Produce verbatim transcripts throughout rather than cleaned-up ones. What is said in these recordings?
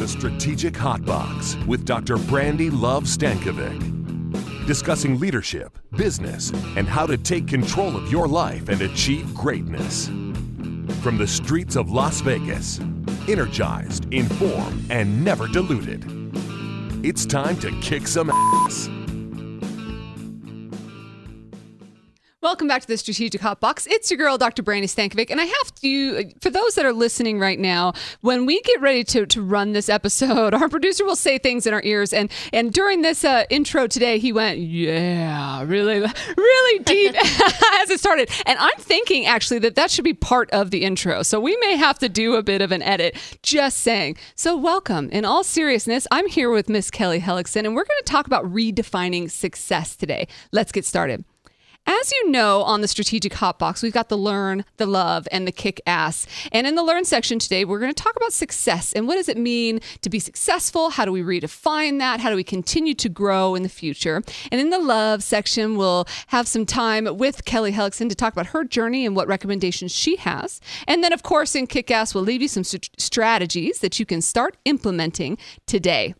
Strategic Hot Box with Doctor Brandy Love Stankovic. Discussing leadership, business, and how to take control of your life and achieve greatness. From the streets of Las Vegas, energized, informed, and never diluted. It's time to kick some ass. Welcome back to the Strategic Hot Box. It's your girl, Doctor Brandy Stankovic. And I have to, for those that are listening right now, when we get ready to, to run this episode, our producer will say things in our ears. And, and during this uh, intro today, he went, yeah, really, really deep as it started. And I'm thinking, actually, that that should be part of the intro. So we may have to do a bit of an edit, just saying. So welcome. In all seriousness, I'm here with Miss Kelly Hellickson, and we're going to talk about redefining success today. Let's get started. As you know, on the Strategic Hot Box, we've got the learn, the love, and the kick ass. And in the learn section today, we're going to talk about success and what does it mean to be successful? How do we redefine that? How do we continue to grow in the future? And in the love section, we'll have some time with Kelly Hellickson to talk about her journey and what recommendations she has. And then, of course, in kick ass, we'll leave you some st- strategies that you can start implementing today.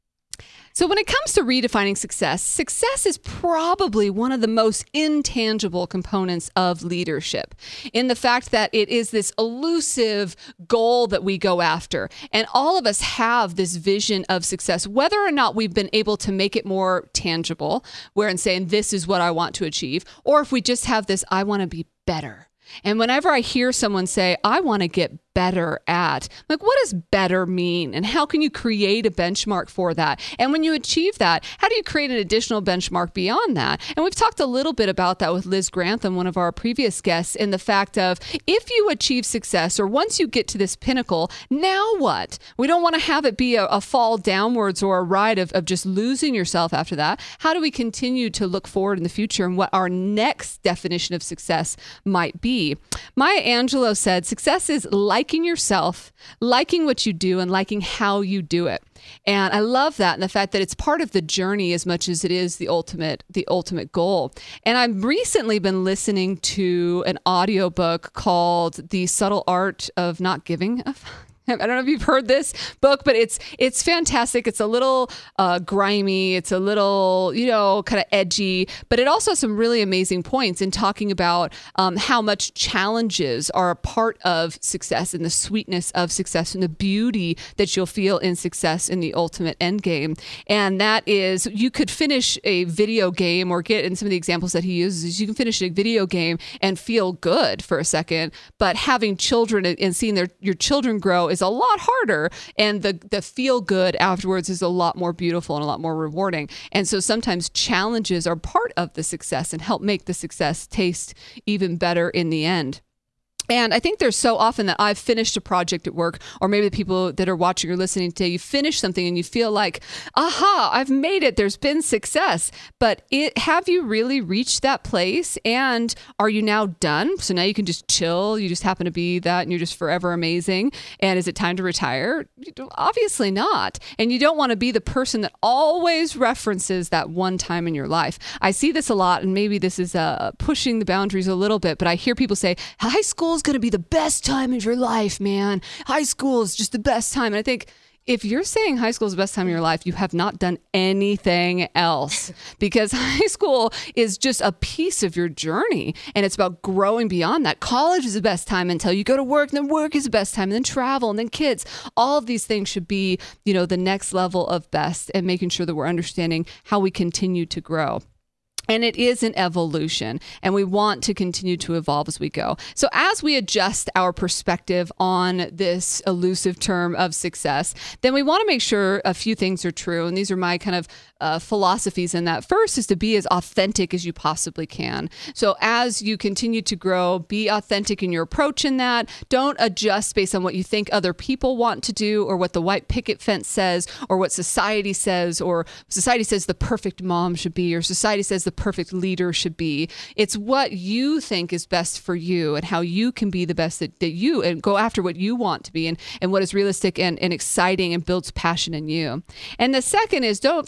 So when it comes to redefining success, success is probably one of the most intangible components of leadership, in the fact that it is this elusive goal that we go after. And all of us have this vision of success, whether or not we've been able to make it more tangible, where in saying, this is what I want to achieve, or if we just have this, I want to be better. And whenever I hear someone say, I want to get better at, like, what does better mean? And how can you create a benchmark for that? And when you achieve that, how do you create an additional benchmark beyond that? And we've talked a little bit about that with Liz Grantham, one of our previous guests, in the fact of, if you achieve success, or once you get to this pinnacle, now what? We don't want to have it be a, a fall downwards or a ride of, of just losing yourself after that. How do we continue to look forward in the future and what our next definition of success might be? Maya Angelou said, success is liking yourself, liking what you do, and liking how you do it. And I love that, and the fact that it's part of the journey as much as it is the ultimate, the ultimate goal. And I've recently been listening to an audiobook called The Subtle Art of Not Giving a Fuck. I don't know if you've heard this book, but it's it's fantastic. It's a little uh, grimy. It's a little, you know, kind of edgy, but it also has some really amazing points in talking about um, how much challenges are a part of success and the sweetness of success and the beauty that you'll feel in success in the ultimate end game. And that is, you could finish a video game, or get in some of the examples that he uses, you can finish a video game and feel good for a second, but having children and seeing their your children grow is a lot harder, and the the feel good afterwards is a lot more beautiful and a lot more rewarding. And so sometimes challenges are part of the success and help make the success taste even better in the end. And I think there's so often that I've finished a project at work, or maybe the people that are watching or listening today, you finish something and you feel like, aha, I've made it. There's been success. But it, have you really reached that place? And are you now done? So now you can just chill. You just happen to be that and you're just forever amazing. And is it time to retire? Obviously not. And you don't want to be the person that always references that one time in your life. I see this a lot, and maybe this is uh, pushing the boundaries a little bit, but I hear people say, high school is going to be the best time of your life, man. High school is just the best time. And I think, if you're saying high school is the best time of your life, you have not done anything else, because high school is just a piece of your journey, and it's about growing beyond that. College is the best time until you go to work, and then work is the best time, and then travel, and then kids. All of these things should be, you know, the next level of best, and making sure that we're understanding how we continue to grow. And it is an evolution, and we want to continue to evolve as we go. So as we adjust our perspective on this elusive term of success, then we want to make sure a few things are true. And these are my kind of uh, philosophies in that. First is to be as authentic as you possibly can. So as you continue to grow, be authentic in your approach in that. Don't adjust based on what you think other people want to do, or what the white picket fence says, or what society says, or society says the perfect mom should be, or society says the perfect leader should be. It's what you think is best for you, and how you can be the best that, that you, and go after what you want to be, and, and what is realistic and, and exciting and builds passion in you. And the second is, don't forget that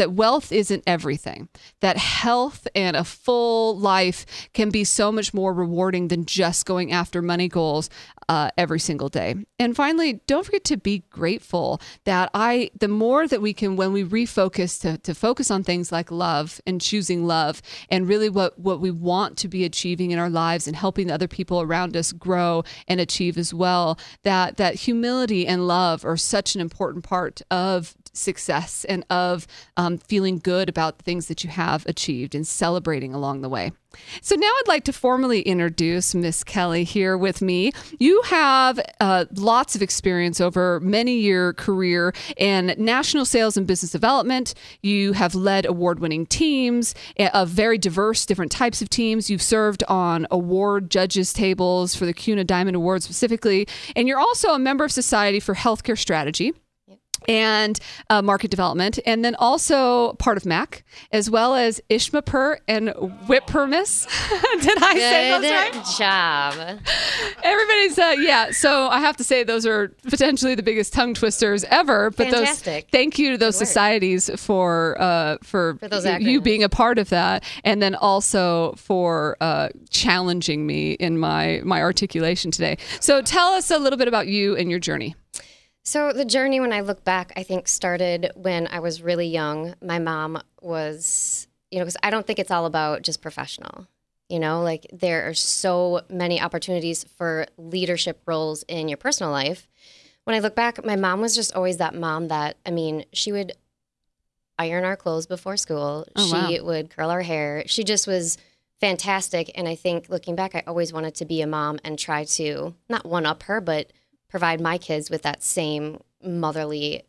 that wealth isn't everything, that health and a full life can be so much more rewarding than just going after money goals uh, every single day. And finally, don't forget to be grateful that I, the more that we can, when we refocus to, to focus on things like love and choosing love and really what, what we want to be achieving in our lives and helping the other people around us grow and achieve as well, that, that humility and love are such an important part of success and of um, feeling good about the things that you have achieved and celebrating along the way. So now I'd like to formally introduce Miss Kelly here with me. You have uh, lots of experience over many year career in national sales and business development. You have led award-winning teams of very diverse different types of teams. You've served on award judges tables for the C U N A Diamond Award specifically. And you're also a member of Society for Healthcare Strategy and uh, market development, and then also part of M A C, as well as ISHMAPER and WIPPERMIS. Did I Good say those right? job. Everybody's, uh, yeah. So I have to say those are potentially the biggest tongue twisters ever. But Fantastic. those, thank you to those Good work. societies for uh, for, For those you acronyms. being a part of that, and then also for uh, challenging me in my my articulation today. So tell us a little bit about you and your journey. So the journey, when I look back, I think started when I was really young. My mom was, you know, because I don't think it's all about just professional. You know, like there are so many opportunities for leadership roles in your personal life. When I look back, my mom was just always that mom that, I mean, she would iron our clothes before school. Oh, she wow. would curl our hair. She just was fantastic. And I think looking back, I always wanted to be a mom and try to not one up her, but provide my kids with that same motherly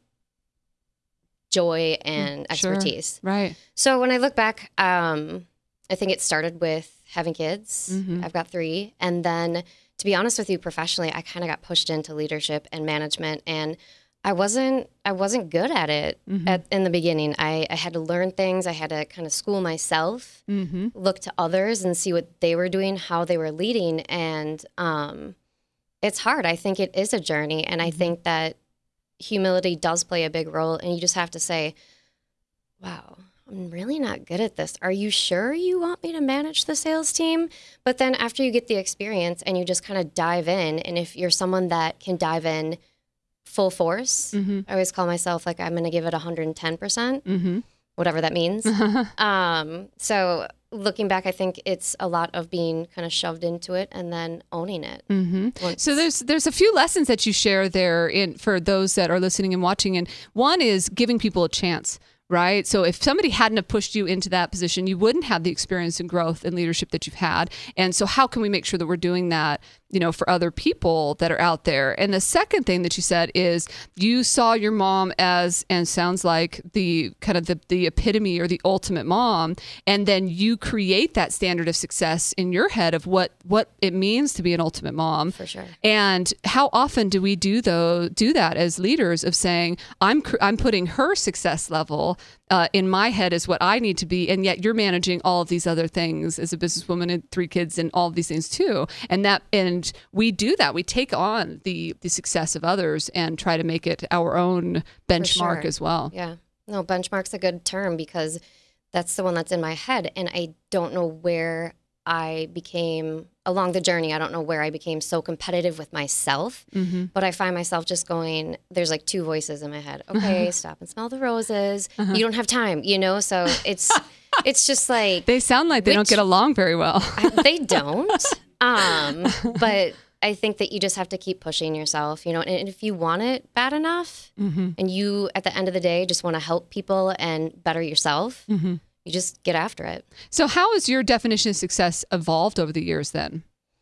joy and Sure. expertise. Right. So when I look back, um, I think it started with having kids. Mhm. I've got three. And then, to be honest with you, professionally, I kind of got pushed into leadership and management. And I wasn't I wasn't good at it Mhm. at, in the beginning. I, I had to learn things. I had to kind of school myself, Mm-hmm. look to others and see what they were doing, how they were leading. And um, it's hard. I think it is a journey. And I think that humility does play a big role. And you just have to say, wow, I'm really not good at this. Are you sure you want me to manage the sales team? But then after you get the experience and you just kind of dive in, and if you're someone that can dive in full force, Mm-hmm. I always call myself like I'm going to give it one hundred ten percent, Mm-hmm. whatever that means. um, so looking back, I think it's a lot of being kind of shoved into it and then owning it. Mm-hmm. Once- So there's there's a few lessons that you share there in for those that are listening and watching, and one is giving people a chance. Right. So if somebody hadn't have pushed you into that position, you wouldn't have the experience and growth and leadership that you've had. And so how can we make sure that we're doing that, you know, for other people that are out there? And the second thing that you said is you saw your mom as, and sounds like the kind of the, the epitome or the ultimate mom. And then you create that standard of success in your head of what, what it means to be an ultimate mom. For sure. And how often do we do though do that as leaders of saying, I'm cr- I'm putting her success level uh, in my head is what I need to be, and yet you're managing all of these other things as a businesswoman and three kids and all of these things too. And that and we do that. We take on the the success of others and try to make it our own benchmark sure. as well. Yeah. No, benchmark's a good term because that's the one that's in my head. And I don't know where I became along the journey. I don't know where I became so competitive with myself, Mm-hmm. but I find myself just going, there's like two voices in my head. Okay, stop and smell the roses. Uh-huh. You don't have time, you know? So it's, it's just like, They sound like they don't Which- get along very well. I, they don't. Um, but I think that you just have to keep pushing yourself, you know, and, and if you want it bad enough Mm-hmm. and you at the end of the day just want to help people and better yourself, Mm-hmm. you just get after it. So how has your definition of success evolved over the years then?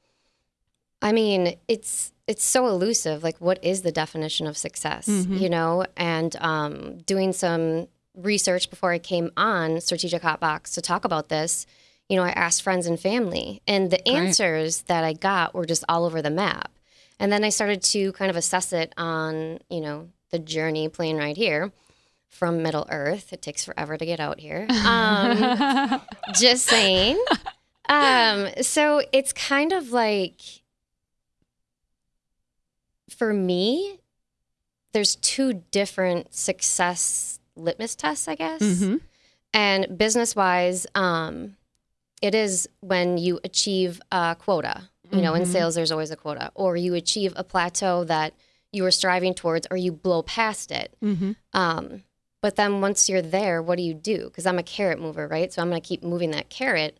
I mean, it's it's so elusive. Like, what is the definition of success? Mhm. You know, and um, doing some research before I came on Strategic Hotbox to talk about this, you know, I asked friends and family, and the Right. answers that I got were just all over the map. And then I started to kind of assess it on, you know, the journey playing right here from Middle Earth. It takes forever to get out here. Um, just saying. Um, so it's kind of like, for me, there's two different success litmus tests, I guess. Mm-hmm. And business wise, um, it is when you achieve a quota. You know, in sales, there's always a quota, or you achieve a plateau that you were striving towards, or you blow past it. Mm-hmm. Um, but then once you're there, what do you do? Because I'm a carrot mover, right? So I'm going to keep moving that carrot.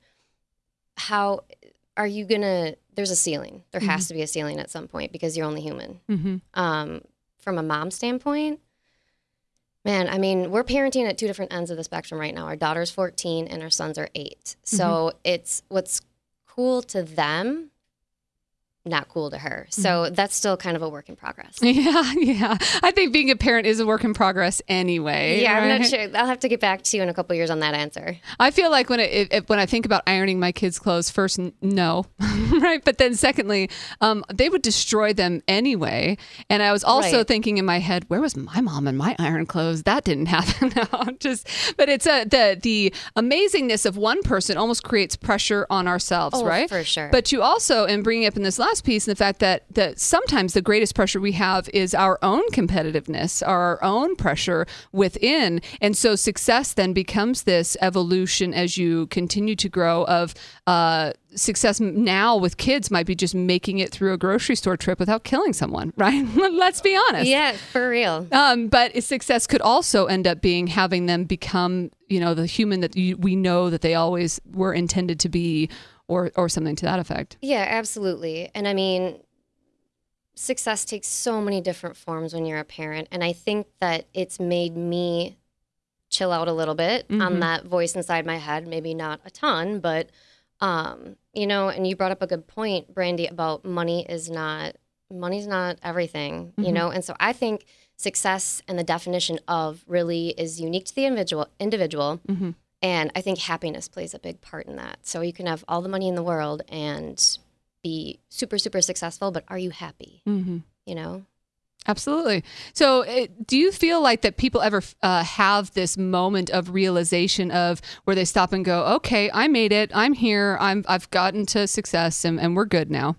How are you going to, there's a ceiling. There mm-hmm. has to be a ceiling at some point because you're only human. Mm-hmm. Um, from a mom standpoint, man, I mean, we're parenting at two different ends of the spectrum right now. Our daughter's fourteen and our sons are eight. So mm-hmm. it's what's cool to them, not cool to her. So mm-hmm. that's still kind of a work in progress. Yeah, yeah. I think being a parent is a work in progress anyway. Yeah, right? I'm not sure. I'll have to get back to you in a couple of years on that answer. I feel like when it, if, when I think about ironing my kids' clothes, first, n- no, right? But then secondly, um, they would destroy them anyway. And I was also Right. thinking in my head, where was my mom and my iron clothes? That didn't happen. No, just, but it's a, the the amazingness of one person almost creates pressure on ourselves, Oh, right? for sure. But you also, and bringing up in this last piece, the fact that that sometimes the greatest pressure we have is our own competitiveness, our own pressure within. And so success then becomes this evolution as you continue to grow of uh, success now with kids might be just making it through a grocery store trip without killing someone, right? Let's be honest. Yeah, for real. Um, but success could also end up being having them become, you know, the human that you, we know that they always were intended to be, or or something to that effect. Yeah, absolutely. And I mean, success takes so many different forms when you're a parent. And I think that it's made me chill out a little bit Mm-hmm. on that voice inside my head. Maybe not a ton, but, um, you know, and you brought up a good point, Brandy, about money is not, money's not everything, Mm-hmm. you know? And so I think success and the definition of really is unique to the individual, individual. Mm-hmm. And I think happiness plays a big part in that. So you can have all the money in the world and be super, super successful, but are you happy? Mm-hmm. You know? Absolutely. So it, do you feel like that people ever uh, have this moment of realization of where they stop and go, okay, I made it. I'm here. I'm, I've gotten to success and, and we're good now.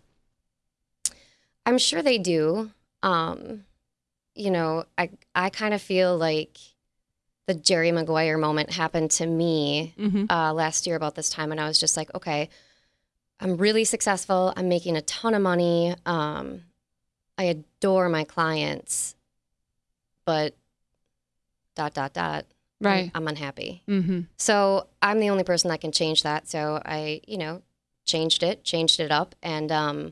I'm sure they do. Um, you know, I, I kind of feel like the Jerry Maguire moment happened to me Mm-hmm. uh, last year about this time. And I was just like, okay, I'm really successful. I'm making a ton of money. Um, I adore my clients, but dot, dot, dot. Right. I'm unhappy. Mm-hmm. So I'm the only person that can change that. So I, you know, changed it, changed it up. And um,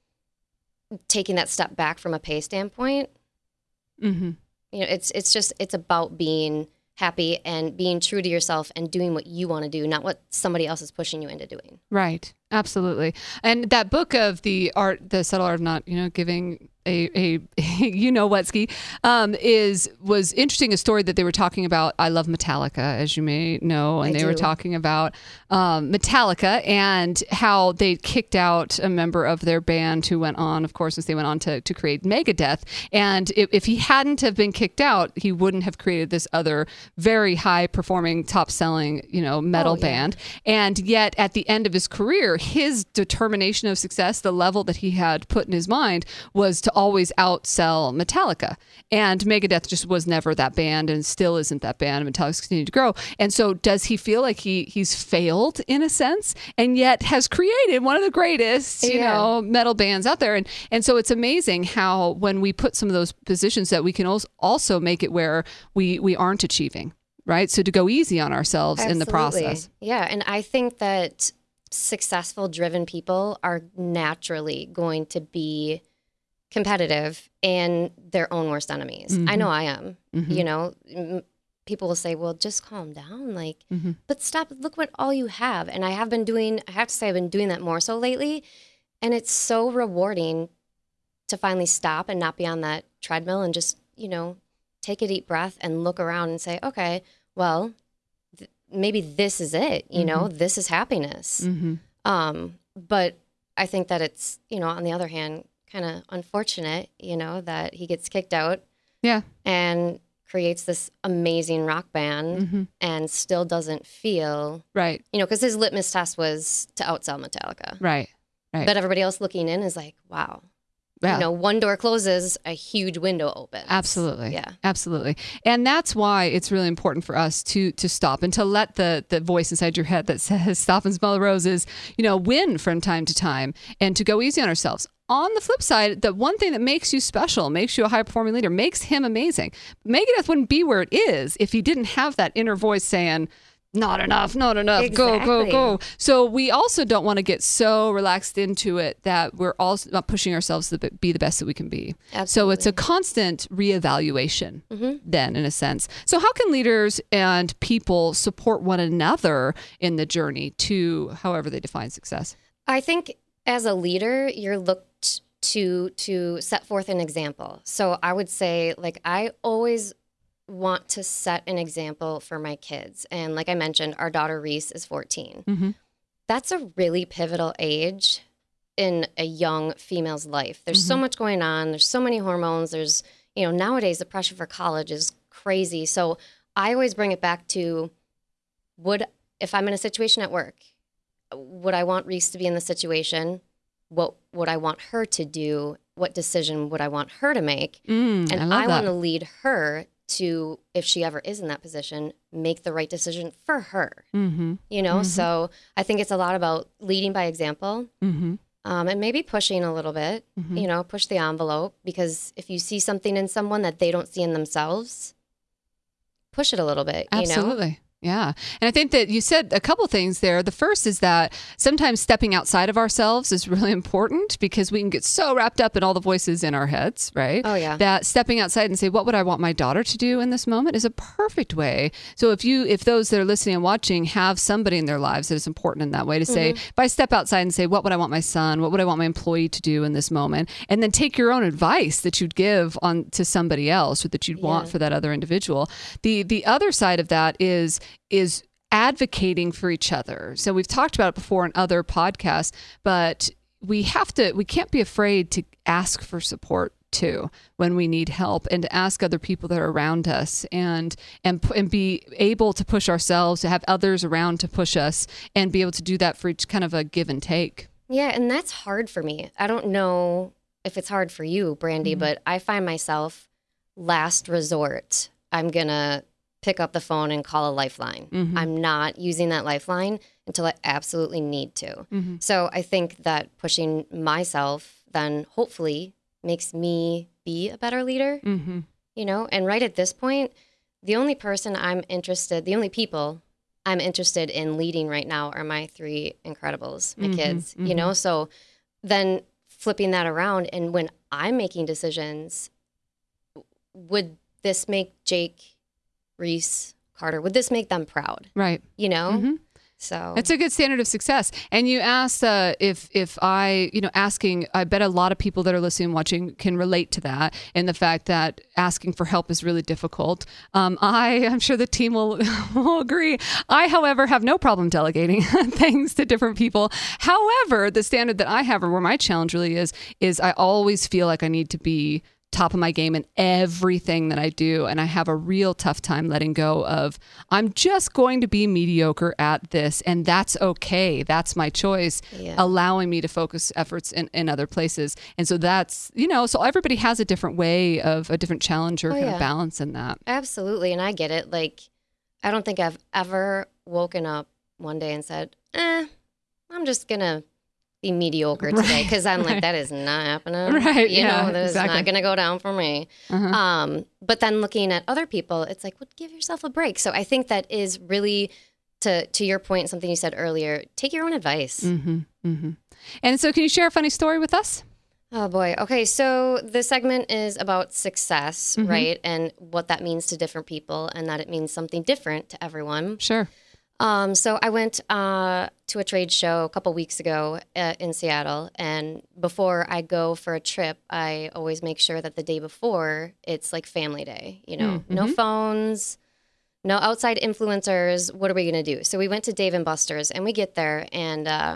taking that step back from a pay standpoint, Mm-hmm. you know, it's it's just, it's about being happy and being true to yourself and doing what you want to do, not what somebody else is pushing you into doing. Right. Absolutely. And that book of the art, the subtle art of not, you know, giving a, a you know what, Ski, um, is, was interesting, a story that they were talking about. I love Metallica, as you may know, and I they were do. talking about um, Metallica and how they kicked out a member of their band who went on, of course, as they went on to, to create Megadeth. And if, if he hadn't have been kicked out, he wouldn't have created this other very high performing, top selling, you know, metal Oh, yeah. band. And yet at the end of his career, his determination of success, the level that he had put in his mind, was to always outsell Metallica. And Megadeth just was never that band and still isn't that band. And Metallica's continued to grow. And so does he feel like he he's failed in a sense and yet has created one of the greatest, you Yeah. know, metal bands out there? And and so it's amazing how when we put some of those positions that we can als- also make it where we we aren't achieving, right? So to go easy on ourselves in the Absolutely. process. Yeah. And I think that successful, driven people are naturally going to be competitive and their own worst enemies. I know I am. You know, m- people will say, well, just calm down. Like, Mm-hmm. but stop, look what all you have. And I have been doing, I have to say, I've been doing that more so lately. And it's so rewarding to finally stop and not be on that treadmill and just, you know, take a deep breath and look around and say, okay, well, th- maybe this is it, you know, this is happiness. Mm-hmm. Um, but I think that it's, you know, on the other hand, kind of unfortunate, you know, that he gets kicked out Yeah. and creates this amazing rock band Mm-hmm. and still doesn't feel, Right. you know, because his litmus test was to outsell Metallica. Right. Right. But everybody else looking in is like, wow, Yeah. You know, one door closes, a huge window opens. Absolutely. Yeah. Absolutely. And that's why it's really important for us to to stop and to let the the voice inside your head that says stop and smell the roses, you know, win from time to time and to go easy on ourselves. On the flip side, the one thing that makes you special, makes you a high-performing leader, makes him amazing. Megadeth wouldn't be where it is if he didn't have that inner voice saying, not enough, not enough, Exactly. go, go, go. So we also don't want to get so relaxed into it that we're also not pushing ourselves to be the best that we can be. Absolutely. So it's a constant reevaluation Mm-hmm. then, in a sense. So how can leaders and people support one another in the journey to however they define success? I think as a leader, you're looked to to set forth an example. So I would say, like, I always want to set an example for my kids. And like I mentioned, our daughter Reese is fourteen. Mm-hmm. That's a really pivotal age in a young female's life. There's so much going on. There's so many hormones. There's, you know, nowadays the pressure for college is crazy. So I always bring it back to, would, if I'm in a situation at work, would I want Reese to be in the situation? What would I want her to do? What decision would I want her to make? Mm, and I love I that. want to lead her to, if she ever is in that position, make the right decision for her. Mm-hmm. You know, so I think it's a lot about leading by example, Mm-hmm. um, and maybe pushing a little bit, Mhm. you know, push the envelope, because if you see something in someone that they don't see in themselves, push it a little bit, you know? Absolutely. Yeah. And I think that you said a couple things there. The first is that sometimes stepping outside of ourselves is really important because we can get so wrapped up in all the voices in our heads, right? Oh, yeah. That stepping outside and say, what would I want my daughter to do in this moment is a perfect way. So if you, if those that are listening and watching have somebody in their lives that is important in that way to say, if I step outside and say, what would I want my son? What would I want my employee to do in this moment? And then take your own advice that you'd give on to somebody else or that you'd want Yeah. for that other individual. The, the other side of that is, is advocating for each other. So we've talked about it before in other podcasts, but we have to, we can't be afraid to ask for support too when we need help, and to ask other people that are around us, and and pu- and be able to push ourselves, to have others around to push us, and be able to do that for each kind of a give and take. Yeah, and that's hard for me. I don't know if it's hard for you, Brandy, but I find myself last resort. I'm going to pick up the phone and call a lifeline. Mhm. I'm not using that lifeline until I absolutely need to. Mhm. So I think that pushing myself then hopefully makes me be a better leader, Mm-hmm. you know? And right at this point, the only person I'm interested, the only people I'm interested in leading right now are my three Incredibles, my Mhm, kids, you know? So then flipping that around, and when I'm making decisions, would this make Jake, Reese, Carter, would this make them proud? Right. You know? Mhm. So It's a good standard of success. And you asked uh, if if I, you know, asking, I bet a lot of people that are listening and watching can relate to that, and the fact that asking for help is really difficult. Um, I, I'm sure the team will, will agree. I, however, have no problem delegating things to different people. However, the standard that I have, or where my challenge really is, is I always feel like I need to be top of my game in everything that I do. And I have a real tough time letting go of, I'm just going to be mediocre at this, and that's okay. That's my choice, Yeah. allowing me to focus efforts in, in other places. And so that's, you know, so everybody has a different way of a different challenge or Oh, kind yeah. of balance in that. absolutely. And I get it. Like, I don't think I've ever woken up one day and said, eh, I'm just going to be mediocre today, Right, because I'm right. like, that is not happening. Right, You yeah, know, that is exactly. not going to go down for me. Uh-huh. Um, but then looking at other people, it's like, well, give yourself a break. So I think that is really, to to your point, something you said earlier, take your own advice. Mm-hmm, mm-hmm. And so can you share a funny story with us? Oh boy. Okay, so this segment is about success, Mm-hmm. right? And what that means to different people, and that it means something different to everyone. Sure. Um, so I went uh, to a trade show a couple weeks ago uh, in Seattle, and before I go for a trip, I always make sure that the day before it's like family day. You know, Mm-hmm. no phones, no outside influencers. What are we gonna do? So we went to Dave and Buster's, and we get there, and uh,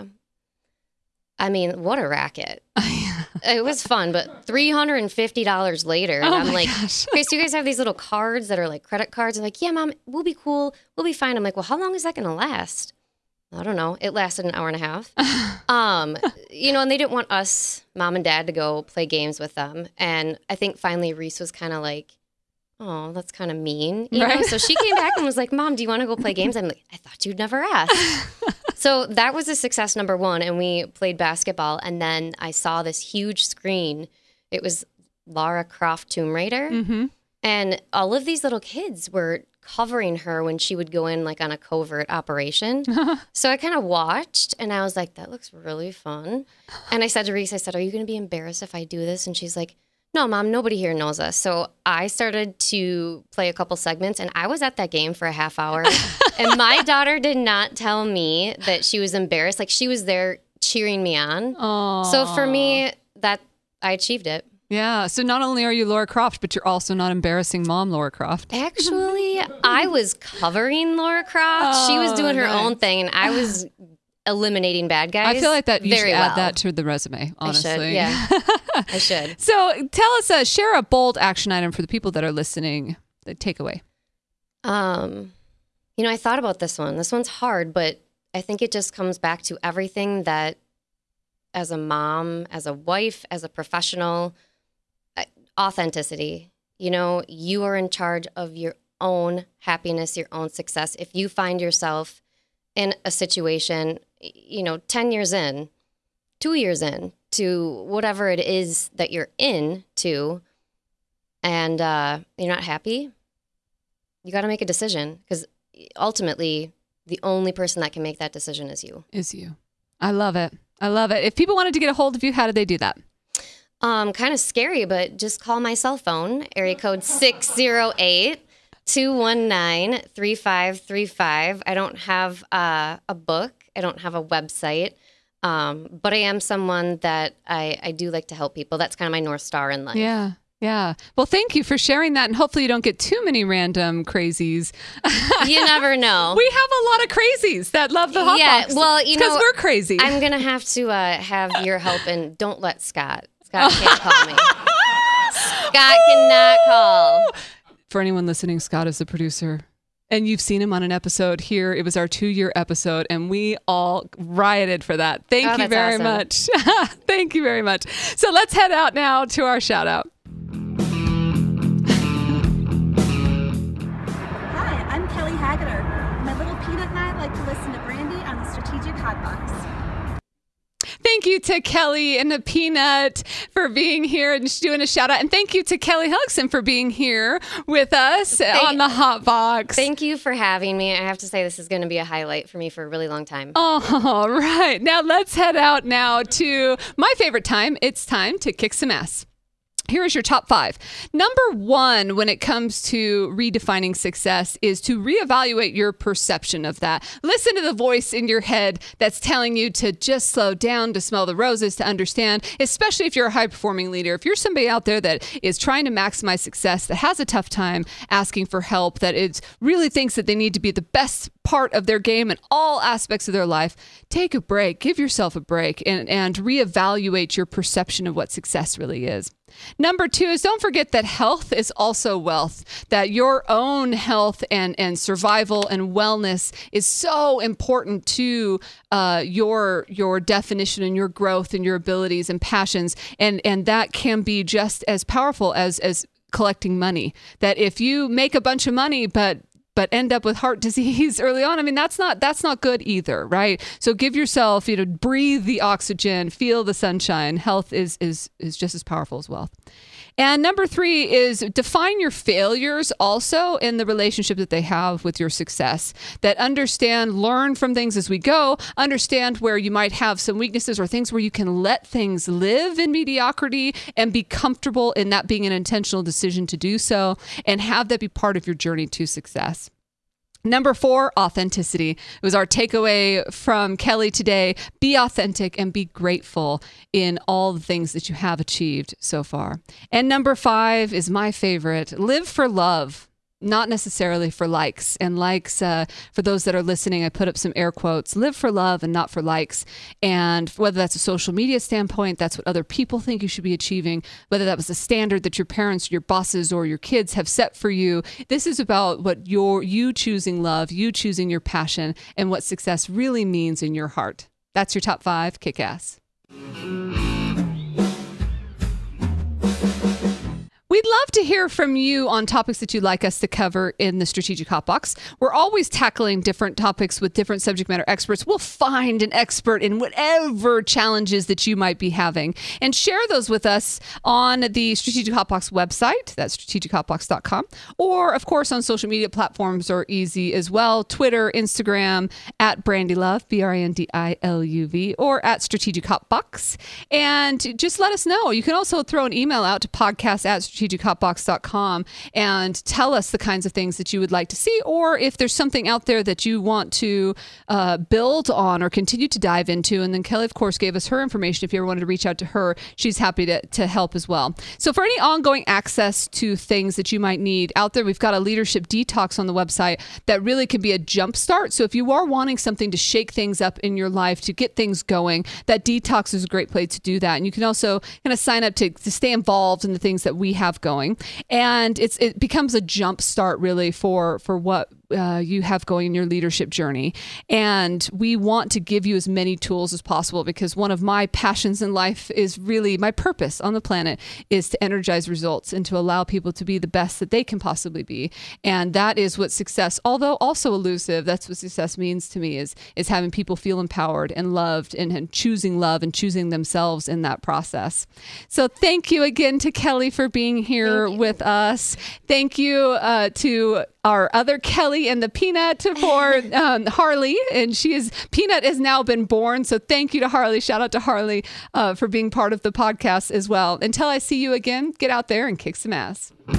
I mean, what a racket! It was fun, but three hundred and fifty dollars later, and Oh I'm my like, gosh. okay, so you guys have these little cards that are like credit cards. I'm like, yeah, mom, we'll be cool. We'll be fine. I'm like, well, how long is that going to last? I don't know. It lasted an hour and a half. um, you know, and they didn't want us, mom and dad, to go play games with them. And I think finally Reese was kind of like, oh, that's kind of mean. You Right. know? So she came back and was like, Mom, do you want to go play games? I'm like, I thought you'd never ask. So that was a success number one. And we played basketball. And then I saw this huge screen. It was Lara Croft Tomb Raider. Mm-hmm. And all of these little kids were covering her when she would go in like on a covert operation. So I kind of watched and I was like, that looks really fun. And I said to Reese, I said, are you going to be embarrassed if I do this? And she's like, no, Mom, nobody here knows us. So I started to play a couple segments and I was at that game for a half hour. And my daughter did not tell me that she was embarrassed. Like she was there cheering me on. Aww. So for me, that I achieved it. Yeah. So not only are you Lara Croft, but you're also not embarrassing mom Lara Croft. Actually, I was covering Lara Croft. She was Oh, doing her nice. own thing, and I was eliminating bad guys. I feel like that you very should well. add that to the resume, honestly. I should, yeah. I should. So tell us, uh, share a bold action item for the people that are listening, the takeaway. Um, you know, I thought about this one. This one's hard, but I think it just comes back to everything that as a mom, as a wife, as a professional, uh, authenticity. You know, you are in charge of your own happiness, your own success. If you find yourself in a situation, you know, ten years in, two years in to whatever it is that you're in to, and uh, you're not happy, you got to make a decision because ultimately the only person that can make that decision is you. Is you. I love it. I love it. If people wanted to get a hold of you, how do they do that? Um, kind of scary, but just call my cell phone, area code six zero eight, two one nine, three five three five. I don't have uh, a book. I don't have a website. Um, but I am someone that I, I do like to help people. That's kind of my North Star in life. Yeah. Yeah. Well, thank you for sharing that. And hopefully you don't get too many random crazies. You never know. We have a lot of crazies that love the hot Yeah, box. well, you because know, we're crazy. I'm going to have to uh, have your help, and don't let Scott. Scott can't call me. Scott cannot call. For anyone listening, Scott is the producer. And you've seen him on an episode here. It was our two-year episode, and we all rioted for that. Thank Oh, you that's very awesome. much. Thank you very much. So let's head out now to our shout-out. Hi, I'm Kelly Haggeter. My little peanut and I like to listen to Brandy on the Strategic Hot Box. Thank you to Kelly and the Peanut for being here and doing a shout out. And thank you to Kelly Hugson for being here with us Thank- on the Hot Box. Thank you for having me. I have to say this is going to be a highlight for me for a really long time. All right. Now let's head out now to my favorite time. It's time to kick some ass. Here is your top five. Number one, when it comes to redefining success, is to reevaluate your perception of that. Listen to the voice in your head that's telling you to just slow down, to smell the roses, to understand, especially if you're a high-performing leader. If you're somebody out there that is trying to maximize success, that has a tough time asking for help, that is really thinks that they need to be the best part of their game in all aspects of their life, take a break, give yourself a break, and, and reevaluate your perception of what success really is. Number two is don't forget that health is also wealth, that your own health and, and survival and wellness is so important to uh, your your definition and your growth and your abilities and passions. And, and that can be just as powerful as, as collecting money. That if you make a bunch of money, but but end up with heart disease early on, I mean, that's not that's not good either, right? So give yourself, you know, breathe the oxygen, feel the sunshine. Health is is is just as powerful as wealth. And number three is define your failures also in the relationship that they have with your success. That understand, learn from things as we go, understand where you might have some weaknesses or things where you can let things live in mediocrity and be comfortable in that being an intentional decision to do so, and have that be part of your journey to success. Number four, authenticity. It was our takeaway from Kelly today. Be authentic and be grateful in all the things that you have achieved so far. And number five is my favorite. Live for love. not necessarily for likes. And likes, uh, for those that are listening, I put up some air quotes, live for love and not for likes. And whether that's a social media standpoint, that's what other people think you should be achieving, whether that was a standard that your parents, your bosses, or your kids have set for you. This is about what your you choosing love, you choosing your passion, and what success really means in your heart. That's your top five. Kick ass. We'd love to hear from you on topics that you'd like us to cover in the Strategic Hot Box. We're always tackling different topics with different subject matter experts. We'll find an expert in whatever challenges that you might be having and share those with us on the Strategic Hot Box website. That's strategic hot box dot com. Or, of course, on social media platforms are easy as well. Twitter, Instagram, at Brandy Love, B R A N D I L U V, or at Strategic Hot Box. And just let us know. You can also throw an email out to podcast at strategic hot box dot com and tell us the kinds of things that you would like to see, or if there's something out there that you want to uh, build on or continue to dive into. And then Kelly, of course, gave us her information. If you ever wanted to reach out to her, she's happy to, to help as well. So for any ongoing access to things that you might need out there, we've got a leadership detox on the website that really can be a jump start. So if you are wanting something to shake things up in your life, to get things going, that detox is a great place to do that. And you can also kind of sign up to, to stay involved in the things that we have going, and it's it becomes a jump start really for for what uh, you have going in your leadership journey. And we want to give you as many tools as possible, because one of my passions in life is really my purpose on the planet is to energize results and to allow people to be the best that they can possibly be. And that is what success, although also elusive, that's what success means to me, is is having people feel empowered and loved, and, and choosing love and choosing themselves in that process. So thank you again to Kelly for being here with us. Thank you uh, to our other Kelly and the Peanut for um, Harley, and she is Peanut has now been born. So thank you to Harley. Shout out to Harley uh, for being part of the podcast as well. Until I see you again, get out there and kick some ass.